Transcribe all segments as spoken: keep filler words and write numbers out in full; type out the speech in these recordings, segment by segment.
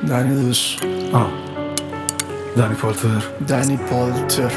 دنی دوش آه دنی پالتر دنی پالتر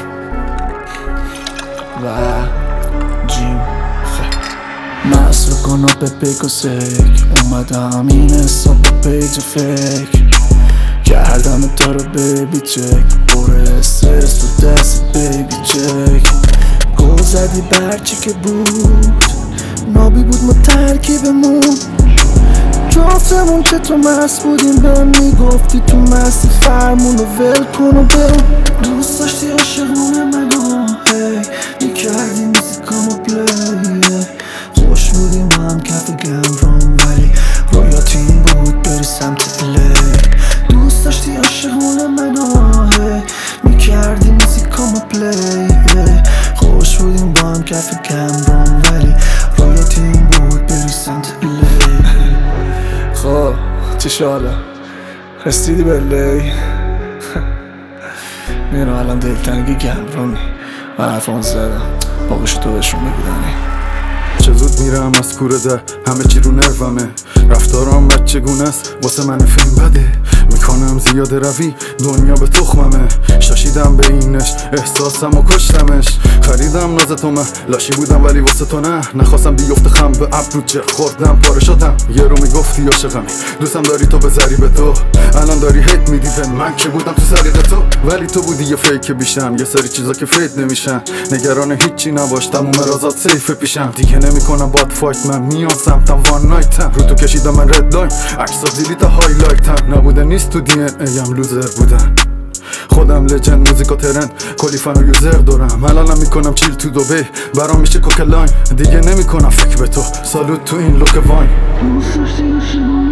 و جیم مصر کن و به پیک و سک اومدم این حساب پیج فکر کردم تا رو بیبی چک بره استرس تو دست بیبی چک گل زدی برچی که بود نابی بود ما ترکیبمون جفتمون چطور مست بودیم بهم میگفتی تو مستی فرمونو ول کن و برم دوست داشتی عاشقونه منو هی میکردی موزیکامو پلی خوش بودیم با هم کف گمرون ولی رویا تیم بود بری سمت پلی دوست داشتی عاشقونه منو هی میکردی موزیکامو پلی خوش بودیم با هم کف گمرون ولی رویا تیم بود بری سمت پلی خب چی شاله رسیدی به لی میرم الان دلتنگی گمرونی من حرفان زدم باقیش تو بهشون بگودنی چه زود میرم از کوره در همه چی رو نرومه رفتارم بچگونه است واسه من فیلم بده میکنم زیاده روی دنیا به تخممه شاشیدم به اینش احساسم و کشتمش خریدم ناز تو من لاشی بودم ولی واسه تو نه نخواستم بیفت خم به ابرو چه خوردم پاره شدم یه رو میگفتی عاشقمی دوستم داری تو بذاری به تو الان داری هیت میدی به من که بودم تو سریق تو ولی تو بودی یه فیک بیشم یه سری چیزا که فیت نمیشن نگران هیچی نباش تموم رازات سیف پیشم دیگه نمیکنم باد فایت من میان سمتم وان نایتم رو تو کشیدم من رد لاین عکسا دیلی تا هایلایتم نبوده نیست تو دی ان ایم لوزر بودن خودم لجند موزیکا ترند کلی فن و یوزر دارم الانم میکنم چیل تو دوبه برام میشه کوکلاین دیگه نمیکنم فکر به تو سالوت تو این لوک واین